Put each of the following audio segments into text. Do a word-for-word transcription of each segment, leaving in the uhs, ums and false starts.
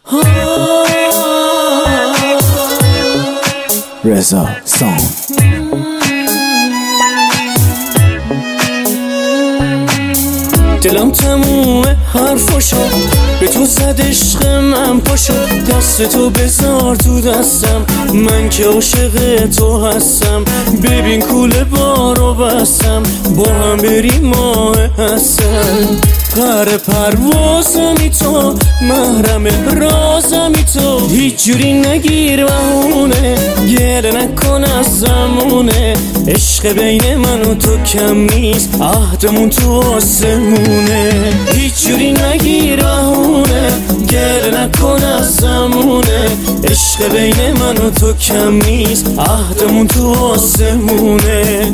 رضا سام. دلم تمومه حرفاشو به تو زد، عشق من پاشو، دست تو بذار تو دستم، من که عاشق تو هستم. ببین کوله بارو بستم، با هم بریم ماه هستم. قره پروازمی تو، محرم رازمی تو، هیچ جوری نگیر بهونه، گله نکن از زمونه. عشق بین من و تو کم نیست، عهدمون تو آسمونه. هیچ جوری نگیر بهونه، گله نکن از زمونه. عشق بین من و تو کم نیست، عهدمون تو آسمونه.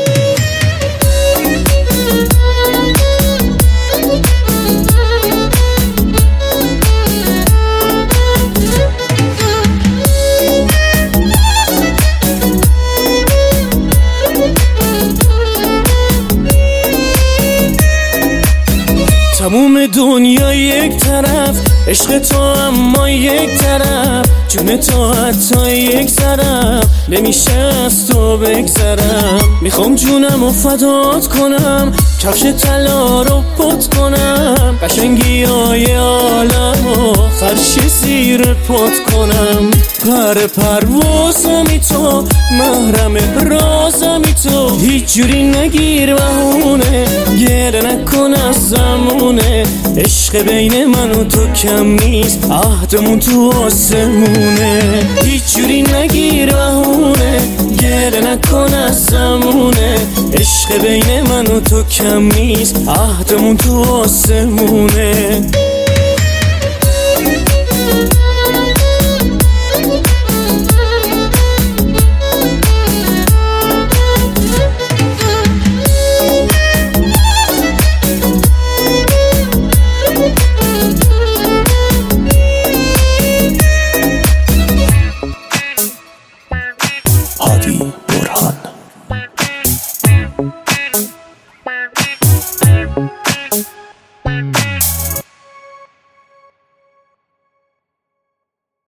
تموم دنیا یک طرف، عشق تو اما یک طرف، جون تو حتی یک طرف، نمیشه از تو بگذرم. میخوام جونم رو فدات کنم، کفش طلا رو پت کنم، قشنگی های عالم و فرش زیر پت کنم. پر پروازمی تو، محرم رازمی تو، هیچ جوری نگیر بهونه، گله نکن از زمونه. عشق بین من و تو کم نیست، عهدمون تو آسمونه. هیچ جوری نگیر بهونه، گله نکن از زمونه. عشق بین من و تو کم نیست، عهدمون تو آسمونه.